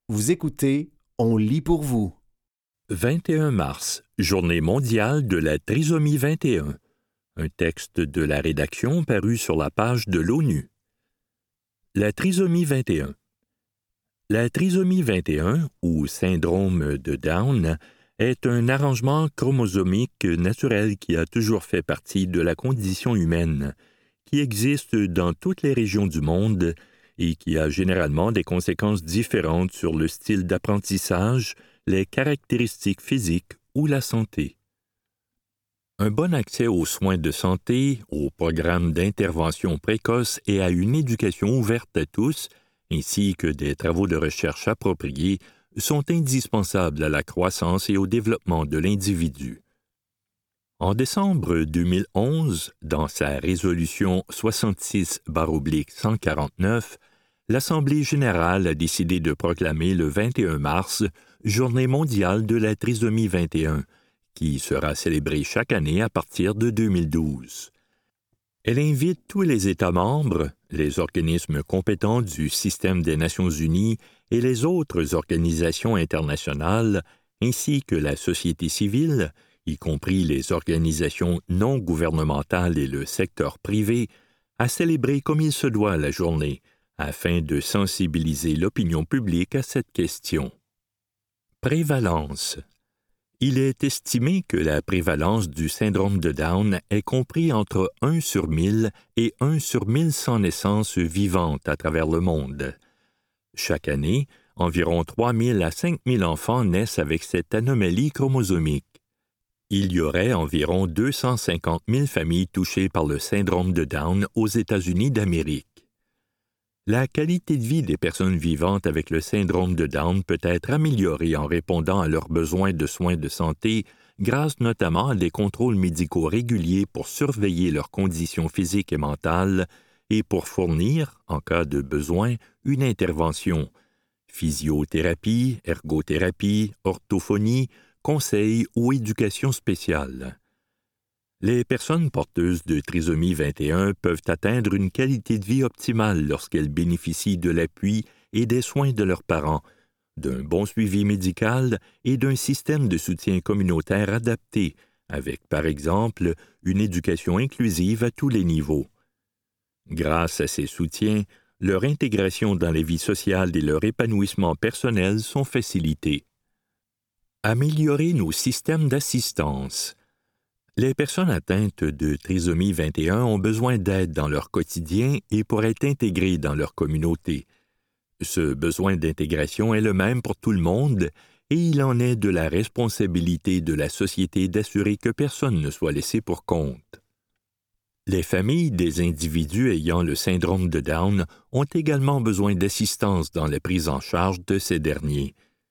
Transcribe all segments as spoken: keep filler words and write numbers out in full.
Vous écoutez, on lit pour vous. vingt et un mars, Journée mondiale de la trisomie vingt et un. Un texte de la rédaction paru sur la page de l'ONU. La trisomie vingt et un. La trisomie vingt et un, ou syndrome de Down, est un arrangement chromosomique naturel qui a toujours fait partie de la condition humaine, qui existe dans toutes les régions du monde et qui a généralement des conséquences différentes sur le style d'apprentissage, les caractéristiques physiques ou la santé. Un bon accès aux soins de santé, aux programmes d'intervention précoce et à une éducation ouverte à tous, ainsi que des travaux de recherche appropriés, sont indispensables à la croissance et au développement de l'individu. En décembre deux mille onze, dans sa résolution soixante-six cent quarante-neuf, l'Assemblée générale a décidé de proclamer le vingt et un mars Journée mondiale de la trisomie vingt et un, qui sera célébrée chaque année à partir de deux mille douze. Elle invite tous les États membres, les organismes compétents du système des Nations unies et les autres organisations internationales, ainsi que la société civile, y compris les organisations non gouvernementales et le secteur privé, à célébrer comme il se doit la journée, afin de sensibiliser l'opinion publique à cette question. Prévalence. Il est estimé que la prévalence du syndrome de Down est comprise entre un sur mille et un sur mille cent naissances vivantes à travers le monde. Chaque année, environ trois mille à cinq mille enfants naissent avec cette anomalie chromosomique. Il y aurait environ deux cent cinquante mille familles touchées par le syndrome de Down aux États-Unis d'Amérique. La qualité de vie des personnes vivantes avec le syndrome de Down peut être améliorée en répondant à leurs besoins de soins de santé grâce notamment à des contrôles médicaux réguliers pour surveiller leurs conditions physiques et mentales et pour fournir, en cas de besoin, une intervention. Physiothérapie, ergothérapie, orthophonie, conseils ou éducation spéciale. Les personnes porteuses de trisomie vingt et un peuvent atteindre une qualité de vie optimale lorsqu'elles bénéficient de l'appui et des soins de leurs parents, d'un bon suivi médical et d'un système de soutien communautaire adapté, avec, par exemple, une éducation inclusive à tous les niveaux. Grâce à ces soutiens, leur intégration dans les vies sociales et leur épanouissement personnel sont facilités. Améliorer nos systèmes d'assistance. Les personnes atteintes de trisomie vingt et un ont besoin d'aide dans leur quotidien et pour être intégrées dans leur communauté. Ce besoin d'intégration est le même pour tout le monde et il en est de la responsabilité de la société d'assurer que personne ne soit laissé pour compte. Les familles des individus ayant le syndrome de Down ont également besoin d'assistance dans la prise en charge de ces derniers.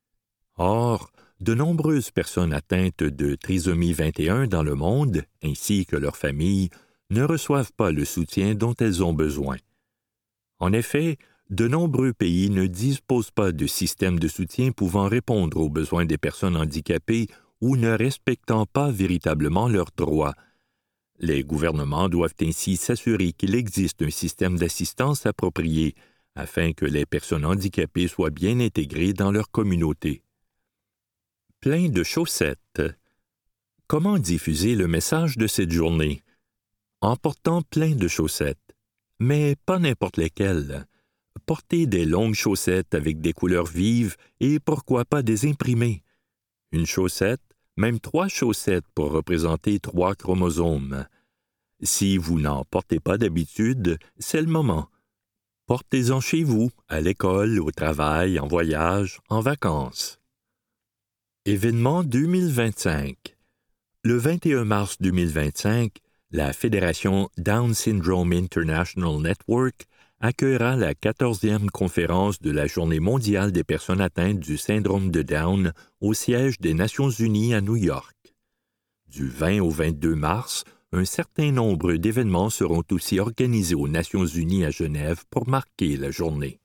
Or, de nombreuses personnes atteintes de trisomie vingt et un dans le monde, ainsi que leurs familles, ne reçoivent pas le soutien dont elles ont besoin. En effet, de nombreux pays ne disposent pas de systèmes de soutien pouvant répondre aux besoins des personnes handicapées ou ne respectant pas véritablement leurs droits. Les gouvernements doivent ainsi s'assurer qu'il existe un système d'assistance approprié afin que les personnes handicapées soient bien intégrées dans leur communauté. Plein de chaussettes. Comment diffuser le message de cette journée? En portant plein de chaussettes, mais pas n'importe lesquelles. Portez des longues chaussettes avec des couleurs vives et pourquoi pas des imprimées. Une chaussette, même trois chaussettes pour représenter trois chromosomes. Si vous n'en portez pas d'habitude, c'est le moment. Portez-en chez vous, à l'école, au travail, en voyage, en vacances. Événement deux mille vingt-cinq. Le vingt et un mars deux mille vingt-cinq, la Fédération Down Syndrome International Network accueillera la quatorzième conférence de la Journée mondiale des personnes atteintes du syndrome de Down au siège des Nations unies à New York. Du vingt au vingt-deux mars, un certain nombre d'événements seront aussi organisés aux Nations unies à Genève pour marquer la journée.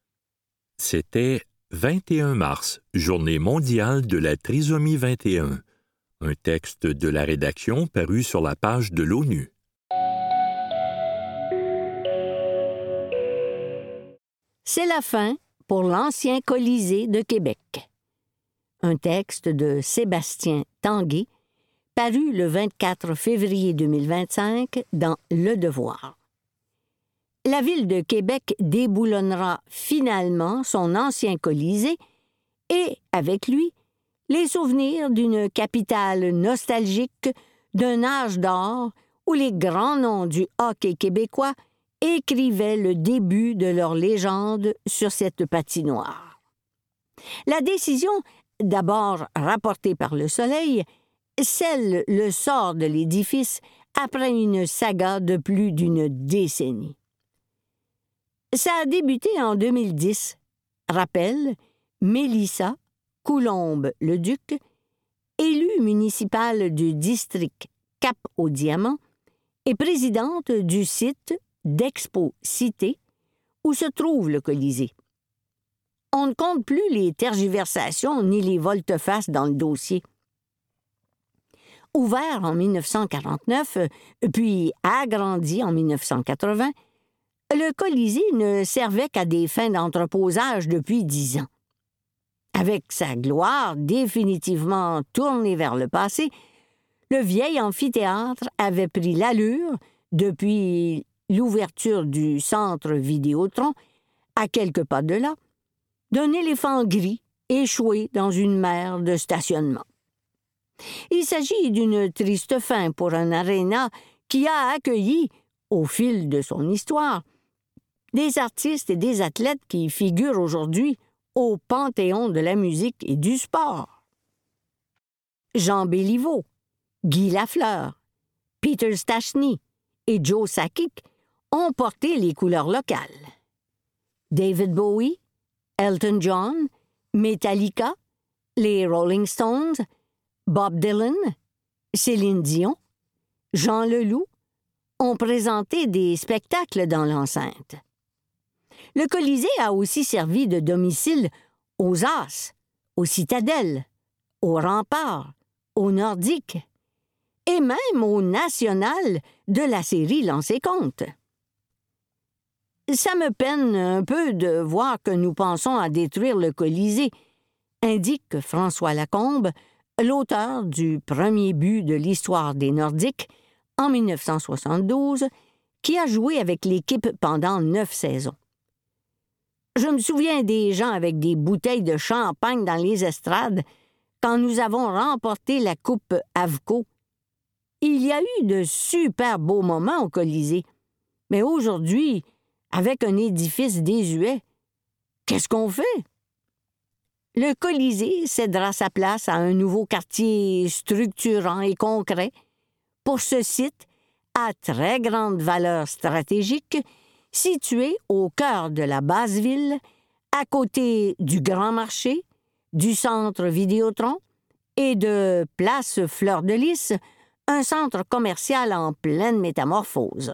C'était vingt et un mars, Journée mondiale de la trisomie vingt et un. Un texte de la rédaction paru sur la page de l'ONU. C'est la fin. pour l'ancien Colisée de Québec. Un texte de Sébastien Tanguay, paru le vingt-quatre février deux mille vingt-cinq dans Le Devoir. La ville de Québec déboulonnera finalement son ancien Colisée et, avec lui, les souvenirs d'une capitale nostalgique d'un âge d'or où les grands noms du hockey québécois écrivaient le début de leur légende sur cette patinoire. La décision, d'abord rapportée par Le Soleil, scelle le sort de l'édifice après une saga de plus d'une décennie. Ça a débuté en deux mille dix, rappelle Mélissa Coulombe-Leduc, élue municipale du district Cap-aux-Diamants et présidente du site d'Expo Cité où se trouve le Colisée. On ne compte plus les tergiversations ni les volte-face dans le dossier. Ouvert en mille neuf cent quarante-neuf, puis agrandi en mille neuf cent quatre-vingts, le Colisée ne servait qu'à des fins d'entreposage depuis dix ans. Avec sa gloire définitivement tournée vers le passé, le vieil amphithéâtre avait pris l'allure, depuis l'ouverture du centre Vidéotron, à quelques pas de là, d'un éléphant gris échoué dans une mer de stationnement. Il s'agit d'une triste fin pour un aréna qui a accueilli, au fil de son histoire, des artistes et des athlètes qui figurent aujourd'hui au panthéon de la musique et du sport. Jean Béliveau, Guy Lafleur, Peter Stachny et Joe Sakic ont porté les couleurs locales. David Bowie, Elton John, Metallica, les Rolling Stones, Bob Dylan, Céline Dion, Jean Leloup ont présenté des spectacles dans l'enceinte. Le Colisée a aussi servi de domicile aux As, aux Citadelles, aux Remparts, aux Nordiques et même au National de la série Lancez compte. Ça me peine un peu de voir que nous pensons à détruire le Colisée, indique François Lacombe, l'auteur du premier but de l'histoire des Nordiques en mille neuf cent soixante-douze, qui a joué avec l'équipe pendant neuf saisons. Je me souviens des gens avec des bouteilles de champagne dans les estrades quand nous avons remporté la Coupe Avco. Il y a eu de super beaux moments au Colisée, mais aujourd'hui, avec un édifice désuet, qu'est-ce qu'on fait? Le Colisée cédera sa place à un nouveau quartier structurant et concret pour ce site à très grande valeur stratégique situé au cœur de la basse-ville, à côté du Grand Marché, du centre Vidéotron et de Place Fleur-de-Lys, un centre commercial en pleine métamorphose.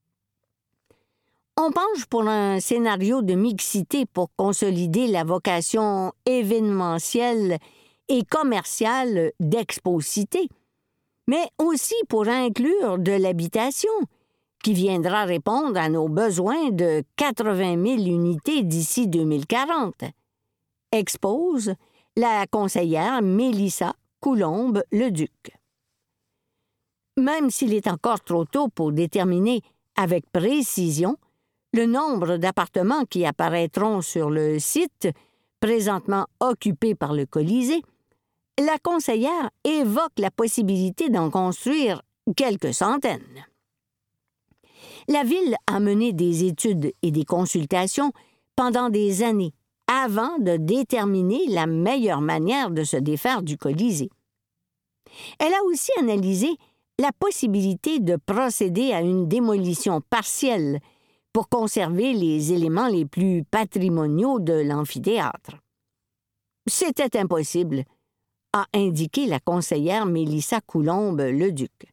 On penche pour un scénario de mixité pour consolider la vocation événementielle et commerciale d'Expo Cité, mais aussi pour inclure de l'habitation, qui viendra répondre à nos besoins de quatre-vingt mille unités d'ici deux mille quarante, expose la conseillère Mélissa Coulombe-Leduc. Même s'il est encore trop tôt pour déterminer avec précision le nombre d'appartements qui apparaîtront sur le site présentement occupé par le Colisée, la conseillère évoque la possibilité d'en construire quelques centaines. La Ville a mené des études et des consultations pendant des années avant de déterminer la meilleure manière de se défaire du Colisée. Elle a aussi analysé la possibilité de procéder à une démolition partielle pour conserver les éléments les plus patrimoniaux de l'amphithéâtre. C'était impossible, a indiqué la conseillère Mélissa Coulombe-Leduc.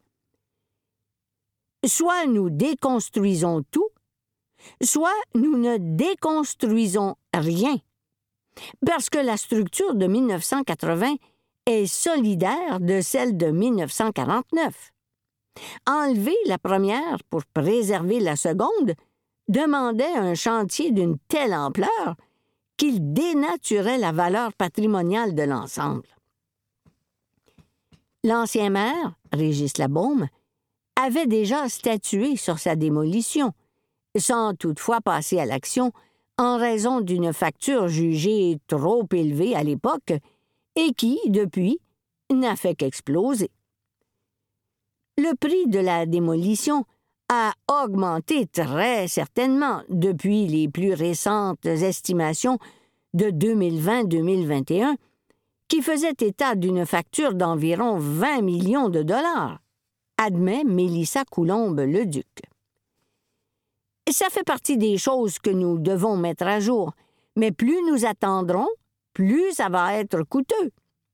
Soit nous déconstruisons tout, soit nous ne déconstruisons rien, parce que la structure de mille neuf cent quatre-vingts est solidaire de celle de mille neuf cent quarante-neuf. Enlever la première pour préserver la seconde demandait un chantier d'une telle ampleur qu'il dénaturait la valeur patrimoniale de l'ensemble. L'ancien maire, Régis Labaume, avait déjà statué sur sa démolition, sans toutefois passer à l'action en raison d'une facture jugée trop élevée à l'époque et qui, depuis, n'a fait qu'exploser. Le prix de la démolition a augmenté très certainement depuis les plus récentes estimations de deux mille vingt deux mille vingt et un, qui faisaient état d'une facture d'environ vingt millions de dollars, admet Mélissa Coulombe-Leduc. Ça fait partie des choses que nous devons mettre à jour, mais plus nous attendrons, plus ça va être coûteux.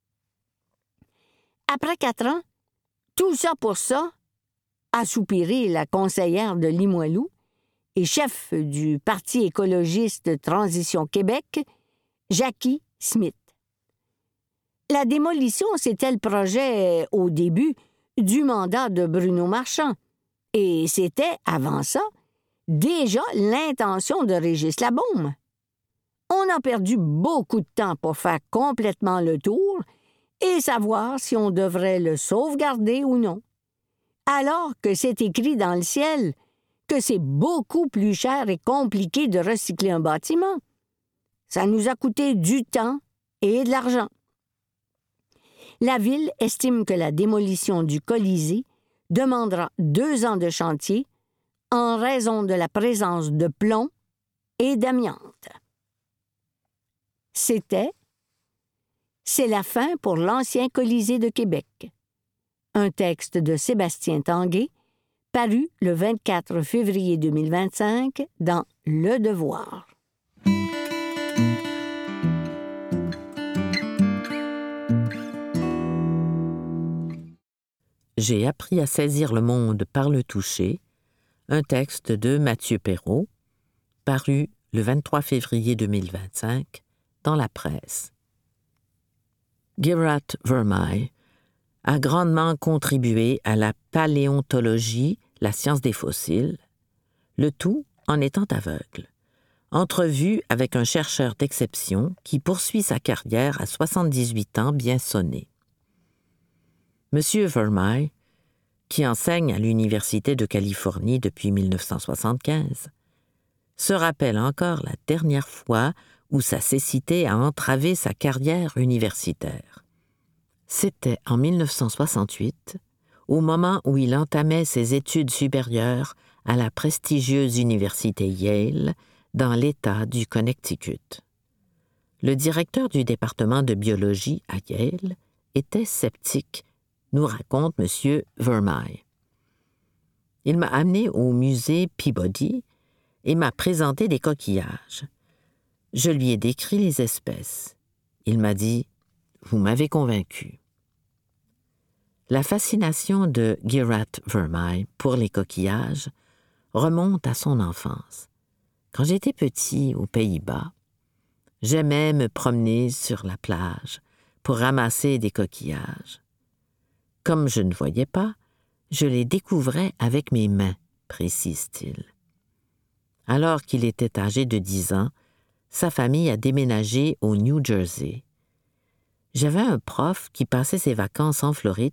Après quatre ans, tout ça pour ça, a soupiré la conseillère de Limoilou et chef du Parti écologiste Transition Québec, Jackie Smith. La démolition, c'était le projet, au début, du mandat de Bruno Marchand, et c'était, avant ça, déjà l'intention de Régis Labaume. On a perdu beaucoup de temps pour faire complètement le tour et savoir si on devrait le sauvegarder ou non. Alors que c'est écrit dans le ciel que c'est beaucoup plus cher et compliqué de recycler un bâtiment. Ça nous a coûté du temps et de l'argent. La Ville estime que la démolition du Colisée demandera deux ans de chantier en raison de la présence de plomb et d'amiante. C'était « C'est la fin pour l'ancien Colisée de Québec ». Un texte de Sébastien Tanguay, paru le vingt-quatre février deux mille vingt-cinq dans Le Devoir. J'ai appris à saisir le monde par le toucher, un texte de Mathieu Perrault, paru le vingt-trois février deux mille vingt-cinq dans la presse. Gerard Vermeij a grandement contribué à la paléontologie, la science des fossiles, le tout en étant aveugle. Entrevue avec un chercheur d'exception qui poursuit sa carrière à soixante-dix-huit ans bien sonnés. Monsieur Vermeij, qui enseigne à l'Université de Californie depuis mille neuf cent soixante-quinze, se rappelle encore la dernière fois où sa cécité a entravé sa carrière universitaire. C'était en mille neuf cent soixante-huit, au moment où il entamait ses études supérieures à la prestigieuse université Yale, dans l'État du Connecticut. Le directeur du département de biologie à Yale était sceptique, nous raconte M. Vermeij. Il m'a amené au musée Peabody et m'a présenté des coquillages. Je lui ai décrit les espèces. Il m'a dit « Vous m'avez convaincu ». La fascination de Gerard Vermeij pour les coquillages remonte à son enfance. Quand j'étais petit aux Pays-Bas, j'aimais me promener sur la plage pour ramasser des coquillages. Comme je ne voyais pas, je les découvrais avec mes mains, précise-t-il. Alors qu'il était âgé de dix ans, sa famille a déménagé au New Jersey. J'avais un prof qui passait ses vacances en Floride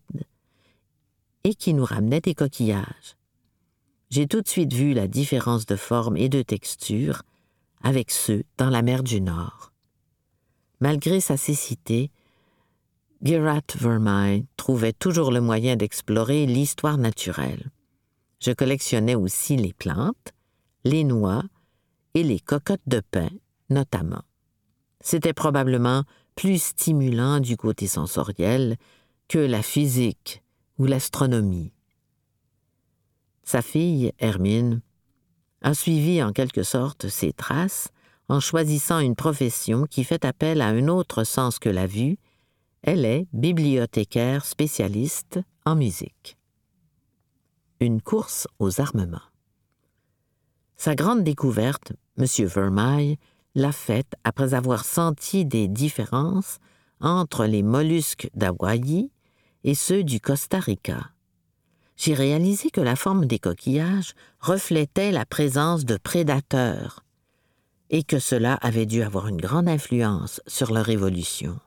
et qui nous ramenait des coquillages. J'ai tout de suite vu la différence de forme et de texture avec ceux dans la mer du Nord. Malgré sa cécité, Gerard Vermeij trouvait toujours le moyen d'explorer l'histoire naturelle. Je collectionnais aussi les plantes, les noix et les cocottes de pin, notamment. C'était probablement plus stimulant du côté sensoriel que la physique ou l'astronomie. Sa fille, Hermine, a suivi en quelque sorte ses traces en choisissant une profession qui fait appel à un autre sens que la vue. Elle est bibliothécaire spécialiste en musique. Une course aux armements. Sa grande découverte, M. Vermeij, l'a faite après avoir senti des différences entre les mollusques d'Hawaï et ceux du Costa Rica. J'ai réalisé que la forme des coquillages reflétait la présence de prédateurs. et que cela avait dû avoir une grande influence sur leur évolution.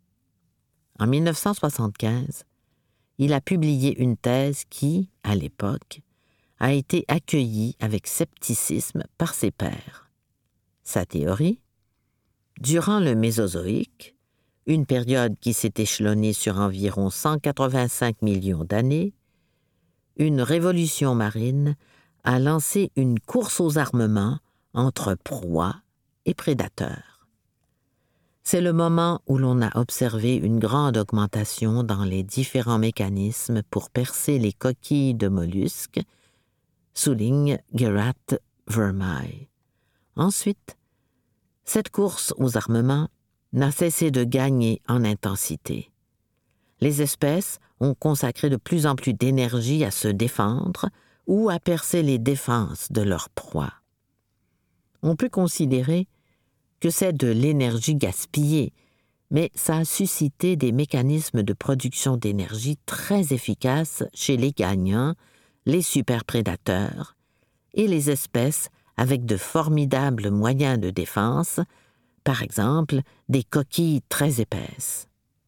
En mille neuf cent soixante-quinze, il a publié une thèse qui, à l'époque, a été accueillie avec scepticisme par ses pairs. Sa théorie? Durant le Mésozoïque, une période qui s'est échelonnée sur environ cent quatre-vingt-cinq millions d'années, une révolution marine a lancé une course aux armements entre proies et prédateurs. C'est le moment où l'on a observé une grande augmentation dans les différents mécanismes pour percer les coquilles de mollusques, souligne Gerard Vermeij. Ensuite, cette course aux armements n'a cessé de gagner en intensité. Les espèces ont consacré de plus en plus d'énergie à se défendre ou à percer les défenses de leur proie. On peut considérer que c'est de l'énergie gaspillée, mais ça a suscité des mécanismes de production d'énergie très efficaces chez les gagnants, les superprédateurs et les espèces avec de formidables moyens de défense, par exemple des coquilles très épaisses.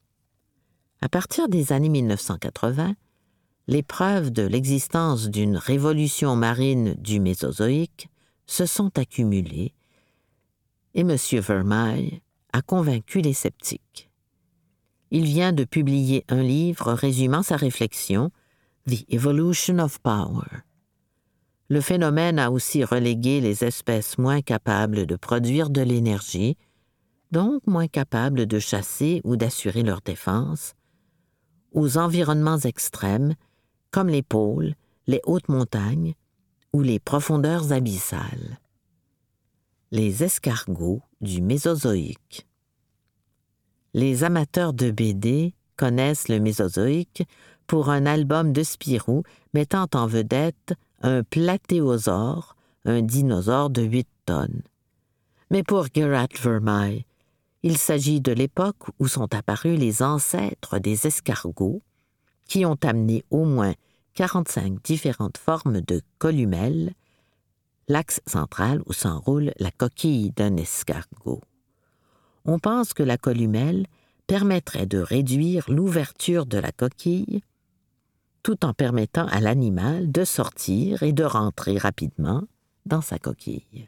À partir des années mille neuf cent quatre-vingts, les preuves de l'existence d'une révolution marine du Mésozoïque se sont accumulées et M. Vermeij a convaincu les sceptiques. Il vient de publier un livre résumant sa réflexion, The Evolution of Power. Le phénomène a aussi relégué les espèces moins capables de produire de l'énergie, donc moins capables de chasser ou d'assurer leur défense, aux environnements extrêmes comme les pôles, les hautes montagnes ou les profondeurs abyssales. Les escargots du Mésozoïque. Les amateurs de B D connaissent le Mésozoïque pour un album de Spirou mettant en vedette un platéosaure, un dinosaure de huit tonnes. Mais pour Gerard Vermeij, il s'agit de l'époque où sont apparus les ancêtres des escargots, qui ont amené au moins quarante-cinq différentes formes de columelles, l'axe central où s'enroule la coquille d'un escargot. On pense que la columelle permettrait de réduire l'ouverture de la coquille, tout en permettant à l'animal de sortir et de rentrer rapidement dans sa coquille.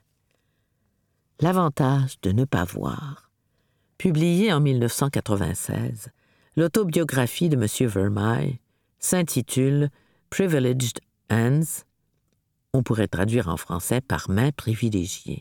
L'avantage de ne pas voir. Publiée en mille neuf cent quatre-vingt-seize, l'autobiographie de M. Vermeij s'intitule « Privileged Hands », on pourrait traduire en français par « main privilégiée ».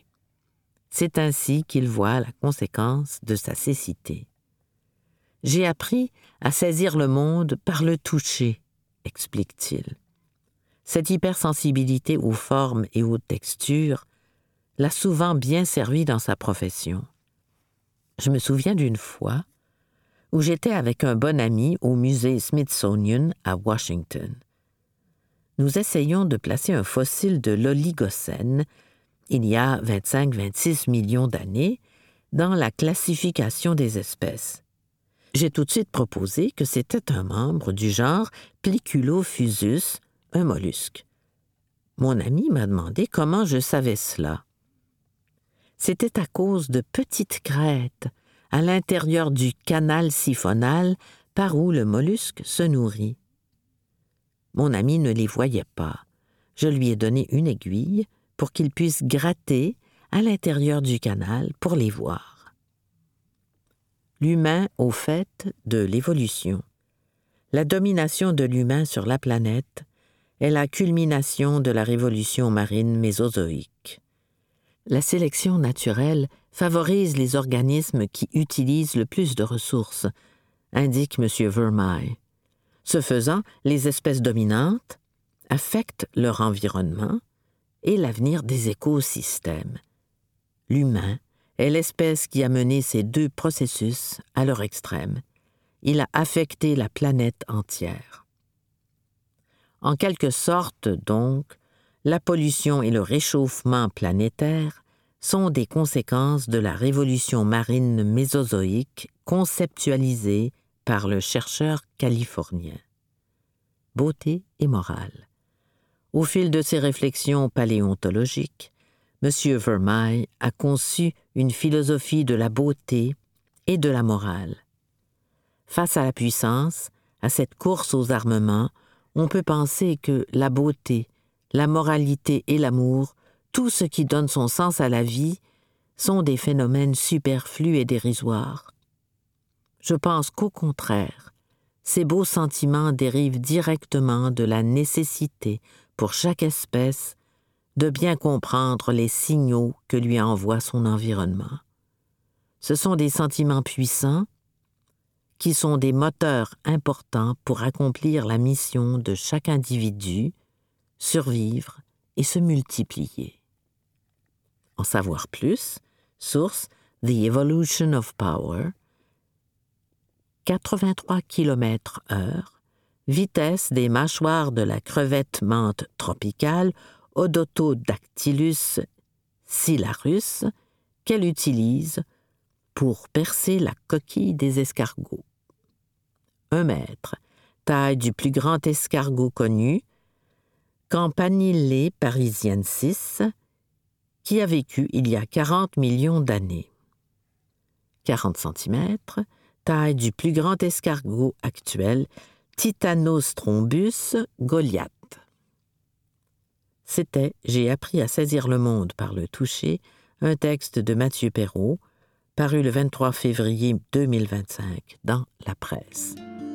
C'est ainsi qu'il voit la conséquence de sa cécité. « J'ai appris à saisir le monde par le toucher », explique-t-il. Cette hypersensibilité aux formes et aux textures l'a souvent bien servi dans sa profession. Je me souviens d'une fois où j'étais avec un bon ami au musée Smithsonian à Washington. Nous essayions de placer un fossile de l'Oligocène, il y a vingt-cinq à vingt-six millions d'années, dans la classification des espèces. J'ai tout de suite proposé que c'était un membre du genre Pliculophusus, un mollusque. Mon ami m'a demandé comment je savais cela. C'était à cause de petites crêtes à l'intérieur du canal siphonal par où le mollusque se nourrit. Mon ami ne les voyait pas. Je lui ai donné une aiguille pour qu'il puisse gratter à l'intérieur du canal pour les voir. L'humain au fait de l'évolution. La domination de l'humain sur la planète est la culmination de la révolution marine mésozoïque. La sélection naturelle favorise les organismes qui utilisent le plus de ressources, indique M. Vermeij. Ce faisant, les espèces dominantes affectent leur environnement et l'avenir des écosystèmes. L'humain est l'espèce qui a mené ces deux processus à leur extrême. Il a affecté la planète entière. En quelque sorte, donc, la pollution et le réchauffement planétaire sont des conséquences de la révolution marine mésozoïque conceptualisée par le chercheur californien. Beauté et morale. Au fil de ses réflexions paléontologiques, M. Vermeil a conçu une philosophie de la beauté et de la morale. Face à la puissance, à cette course aux armements, on peut penser que la beauté, la moralité et l'amour, tout ce qui donne son sens à la vie, sont des phénomènes superflus et dérisoires. Je pense qu'au contraire, ces beaux sentiments dérivent directement de la nécessité pour chaque espèce de bien comprendre les signaux que lui envoie son environnement. Ce sont des sentiments puissants qui sont des moteurs importants pour accomplir la mission de chaque individu, survivre et se multiplier. En savoir plus, source The Evolution of Power, quatre-vingt-trois kilomètres heure, vitesse des mâchoires de la crevette menthe tropicale Odotodactylus silarus qu'elle utilise pour percer la coquille des escargots. Un mètre, taille du plus grand escargot connu, Campanile parisiensis, qui a vécu il y a quarante millions d'années. quarante centimètres, taille du plus grand escargot actuel, Titanostrombus goliath. C'était « J'ai appris à saisir le monde par le toucher », un texte de Mathieu Perrault, paru le vingt-trois février deux mille vingt-cinq dans La Presse.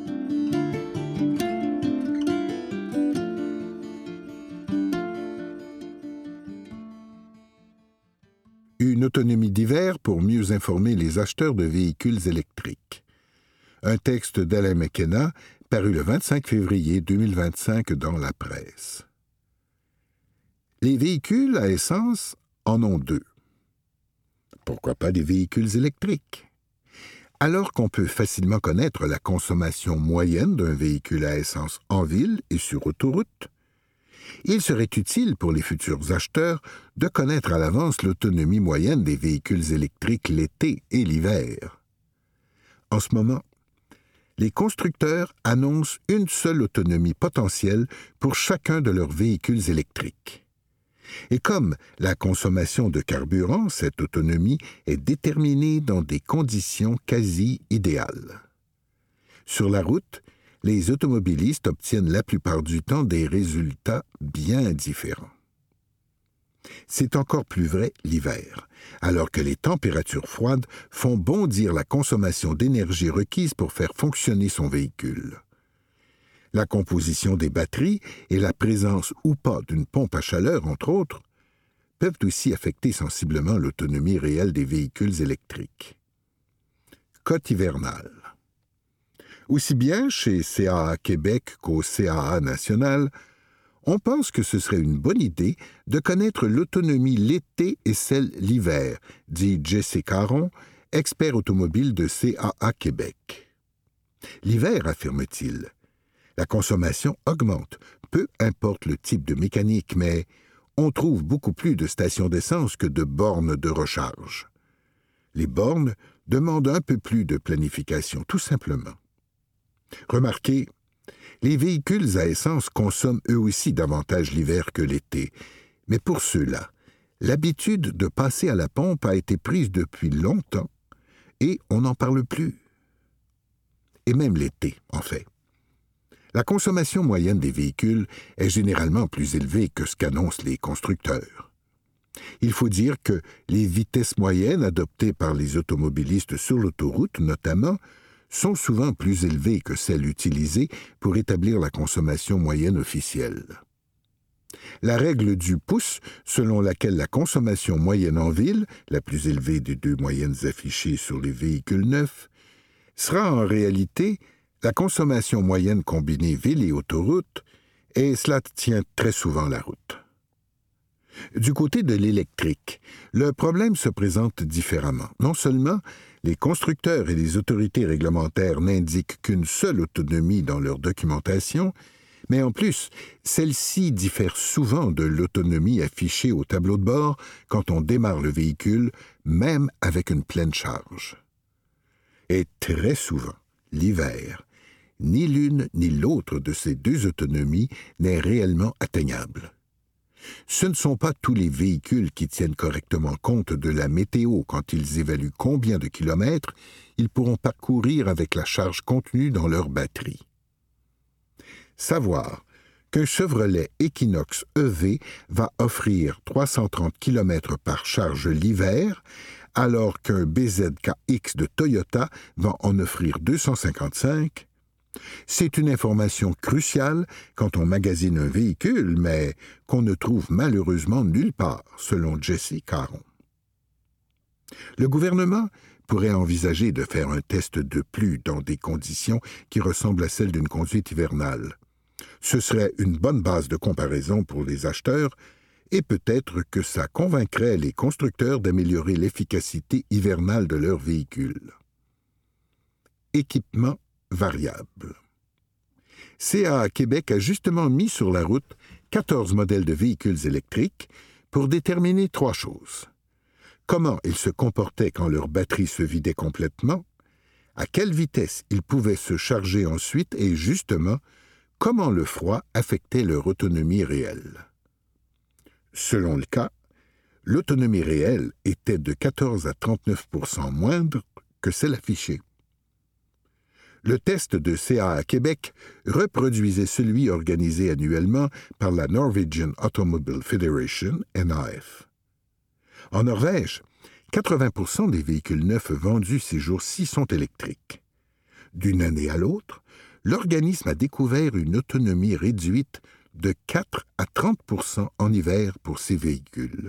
Une autonomie d'hiver pour mieux informer les acheteurs de véhicules électriques. Un texte d'Alain McKenna, paru le vingt-cinq février deux mille vingt-cinq dans La Presse. Les véhicules à essence en ont deux. Pourquoi pas des véhicules électriques? Alors qu'on peut facilement connaître la consommation moyenne d'un véhicule à essence en ville et sur autoroute, il serait utile pour les futurs acheteurs de connaître à l'avance l'autonomie moyenne des véhicules électriques l'été et l'hiver. En ce moment, les constructeurs annoncent une seule autonomie potentielle pour chacun de leurs véhicules électriques. Et comme la consommation de carburant, cette autonomie est déterminée dans des conditions quasi idéales. Sur la route, les automobilistes obtiennent la plupart du temps des résultats bien différents. C'est encore plus vrai l'hiver, alors que les températures froides font bondir la consommation d'énergie requise pour faire fonctionner son véhicule. La composition des batteries et la présence ou pas d'une pompe à chaleur, entre autres, peuvent aussi affecter sensiblement l'autonomie réelle des véhicules électriques. Cote hivernale. Aussi bien chez C A A Québec qu'au C A A national, on pense que ce serait une bonne idée de connaître l'autonomie l'été et celle l'hiver, dit Jesse Caron, expert automobile de C A A Québec. L'hiver, affirme-t-il, la consommation augmente, peu importe le type de mécanique, mais on trouve beaucoup plus de stations d'essence que de bornes de recharge. Les bornes demandent un peu plus de planification, tout simplement. Remarquez, les véhicules à essence consomment eux aussi davantage l'hiver que l'été, mais pour ceux-là, l'habitude de passer à la pompe a été prise depuis longtemps et on n'en parle plus. Et même l'été, en fait. La consommation moyenne des véhicules est généralement plus élevée que ce qu'annoncent les constructeurs. Il faut dire que les vitesses moyennes adoptées par les automobilistes sur l'autoroute, notamment, sont souvent plus élevées que celles utilisées pour établir la consommation moyenne officielle. La règle du pouce, selon laquelle la consommation moyenne en ville, la plus élevée des deux moyennes affichées sur les véhicules neufs, sera en réalité la consommation moyenne combinée ville et autoroute, et cela tient très souvent la route. Du côté de l'électrique, le problème se présente différemment. Non seulement les constructeurs et les autorités réglementaires n'indiquent qu'une seule autonomie dans leur documentation, mais en plus, celle-ci diffère souvent de l'autonomie affichée au tableau de bord quand on démarre le véhicule, même avec une pleine charge. Et très souvent, l'hiver, ni l'une ni l'autre de ces deux autonomies n'est réellement atteignable. Ce ne sont pas tous les véhicules qui tiennent correctement compte de la météo quand ils évaluent combien de kilomètres ils pourront parcourir avec la charge contenue dans leur batterie. Savoir qu'un Chevrolet Equinox E V va offrir trois cent trente kilomètres par charge l'hiver, alors qu'un B Z K X de Toyota va en offrir deux cent cinquante-cinq, c'est une information cruciale quand on magasine un véhicule, mais qu'on ne trouve malheureusement nulle part, selon Jesse Caron. Le gouvernement pourrait envisager de faire un test de pluie dans des conditions qui ressemblent à celles d'une conduite hivernale. Ce serait une bonne base de comparaison pour les acheteurs et peut-être que ça convaincrait les constructeurs d'améliorer l'efficacité hivernale de leurs véhicules. Équipement variable. C A A Québec a justement mis sur la route quatorze modèles de véhicules électriques pour déterminer trois choses. Comment ils se comportaient quand leur batterie se vidait complètement, à quelle vitesse ils pouvaient se charger ensuite et justement, comment le froid affectait leur autonomie réelle. Selon le cas, l'autonomie réelle était de quatorze à trente-neuf pour cent moindre que celle affichée. Le test de C A A Québec reproduisait celui organisé annuellement par la Norwegian Automobile Federation, N A F. En Norvège, quatre-vingts pour cent des véhicules neufs vendus ces jours-ci sont électriques. D'une année à l'autre, l'organisme a découvert une autonomie réduite de quatre à trente pour cent en hiver pour ces véhicules.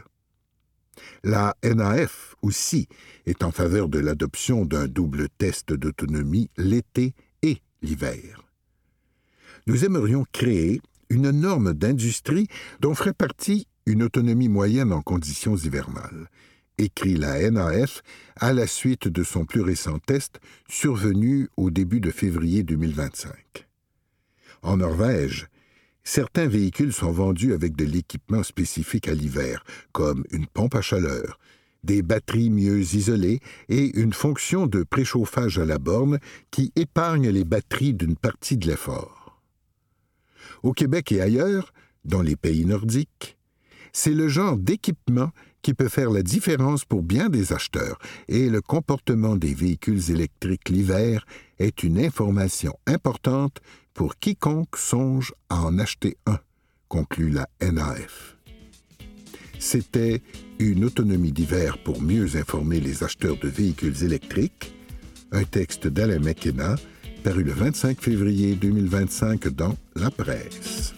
La N A F aussi est en faveur de l'adoption d'un double test d'autonomie l'été et l'hiver. Nous aimerions créer une norme d'industrie dont ferait partie une autonomie moyenne en conditions hivernales, écrit la N A F à la suite de son plus récent test survenu au début de février deux mille vingt-cinq. En Norvège, certains véhicules sont vendus avec de l'équipement spécifique à l'hiver, comme une pompe à chaleur, des batteries mieux isolées et une fonction de préchauffage à la borne qui épargne les batteries d'une partie de l'effort. Au Québec et ailleurs, dans les pays nordiques, c'est le genre d'équipement qui peut faire la différence pour bien des acheteurs, et le comportement des véhicules électriques l'hiver est une information importante pour quiconque songe à en acheter un, conclut la N A F. C'était une autonomie d'hiver pour mieux informer les acheteurs de véhicules électriques, un texte d'Alain McKenna, paru le vingt-cinq février deux mille vingt-cinq dans La Presse.